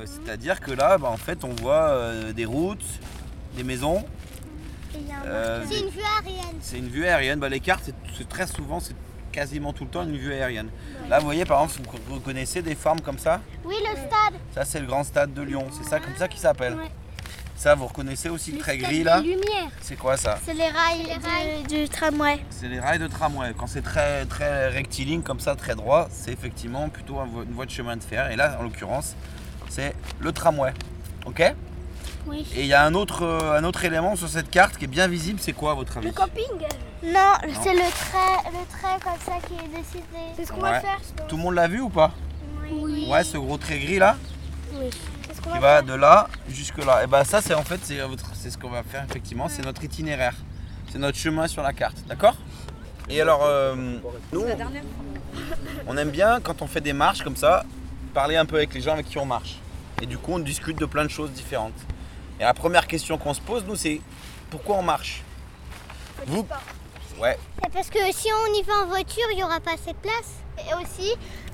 C'est-à-dire que là, en fait, on voit des routes, des maisons. C'est une vue aérienne. C'est une vue aérienne. Les cartes, c'est très souvent, c'est quasiment tout le temps une vue aérienne. Là, vous voyez, par exemple, vous reconnaissez des formes comme ça? Oui, le stade. Ça, c'est le grand stade de Lyon. C'est ça comme ça qu'il s'appelle. Ouais. Ça, vous reconnaissez aussi le trait gris là? Lumière. C'est quoi ça? C'est les rails du tramway. C'est les rails de tramway. Quand c'est très, très rectiligne comme ça, très droit, c'est effectivement plutôt une voie de chemin de fer. Et là, en l'occurrence, c'est le tramway. Ok? Oui. Et il y a un autre élément sur cette carte qui est bien visible. C'est quoi à votre avis? Le camping? Non, c'est le trait comme ça qui est décidé. C'est ce qu'on va faire. Tout le monde l'a vu ou pas? Oui. Ouais, ce gros trait gris là? Oui. C'est ce qu'on Qui va va faire. de là jusque là. Et ça, c'est en fait, c'est ce qu'on va faire effectivement. C'est notre itinéraire. C'est notre chemin sur la carte. D'accord? Et alors, nous, on aime bien quand on fait des marches comme ça, parler un peu avec les gens avec qui on marche. Et du coup, on discute de plein de choses différentes. Et la première question qu'on se pose, nous, c'est pourquoi on marche? Vous? Ouais. C'est parce que si on y va en voiture, il n'y aura pas assez de place. Et aussi,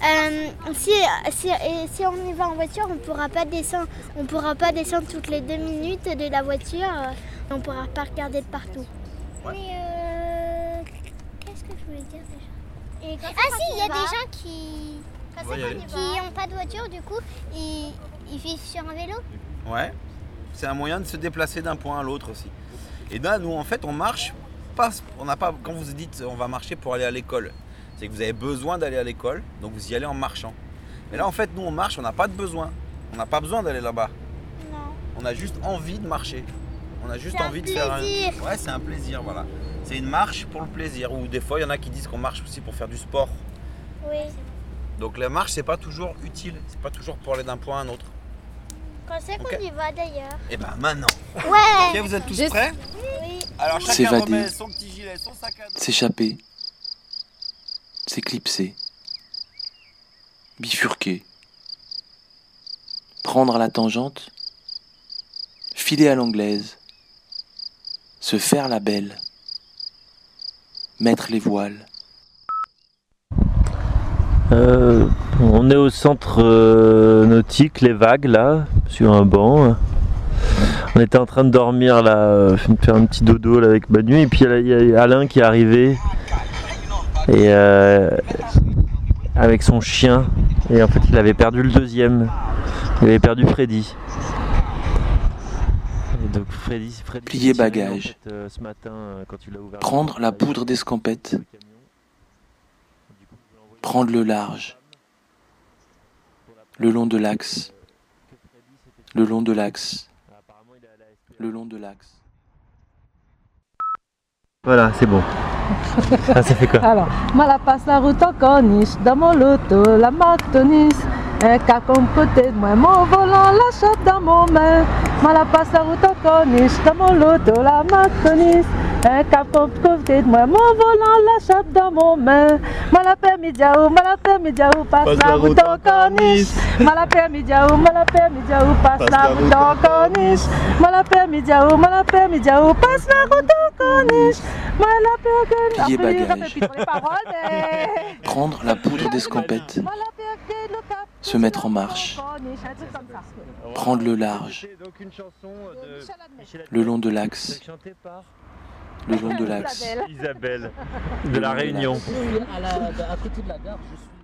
si on y va en voiture, on ne pourra pas descendre toutes les 2 minutes de la voiture. On ne pourra pas regarder de partout. Ouais. Mais qu'est-ce que je voulais dire déjà? Il y a des gens qui n'ont pas de voiture, du coup, ils vivent sur un vélo. Ouais. C'est un moyen de se déplacer d'un point à l'autre aussi. Et là, nous, en fait, on marche pas. On n'a pas. Quand vous dites on va marcher pour aller à l'école, c'est que vous avez besoin d'aller à l'école, donc vous y allez en marchant. Mais là, en fait, nous, on marche, on n'a pas de besoin. On n'a pas besoin d'aller là-bas. Non. On a juste envie de marcher. On a juste envie de faire un plaisir. Ouais, c'est un plaisir, voilà. C'est une marche pour le plaisir. Ou des fois, il y en a qui disent qu'on marche aussi pour faire du sport. Oui. Donc la marche, c'est pas toujours utile. C'est pas toujours pour aller d'un point à un autre. Quand c'est qu'on y va d'ailleurs? Et maintenant. Ouais. Ok, vous êtes tous prêts? Oui. Alors chacun S'évader. remet son petit gilet, son sac à dos. S'échapper, s'éclipser, bifurquer, prendre à la tangente, filer à l'anglaise, se faire la belle, mettre les voiles. On est au centre nautique, les Vagues, là, sur un banc. On était en train de dormir, là, de faire un petit dodo là, avec Manu, et puis il y a Alain qui est arrivé, et avec son chien, et en fait il avait perdu le deuxième, il avait perdu Freddy. Et donc Freddy Plier bagages. En fait, ce matin, quand il a ouvert Prendre la poudre d'escampette, prendre le large, le long de l'axe, le long de l'axe, le long de l'axe. Voilà, c'est bon. Ah, ça fait quoi? Alors, la passe la route en corniche, dans mon loto, la marque Tonis. Un cas comme côté de moi, mon volant, la chape dans mon main. La passe la route en corniche, dans mon loto, la marque Tonis. Un cap comme côté de moi, mon volant, la chape dans mon main. Malapermidiaou, passe la route en corniche. Malapermidiaou, passe la route en corniche. Malapermidiaou, passe la route en corniche. Plier bagages, prendre la poudre d'escampette, se mettre en marche, prendre le large, le long de l'axe, le long de l'axe. Isabelle de la Réunion. À côté de la gare, je suis.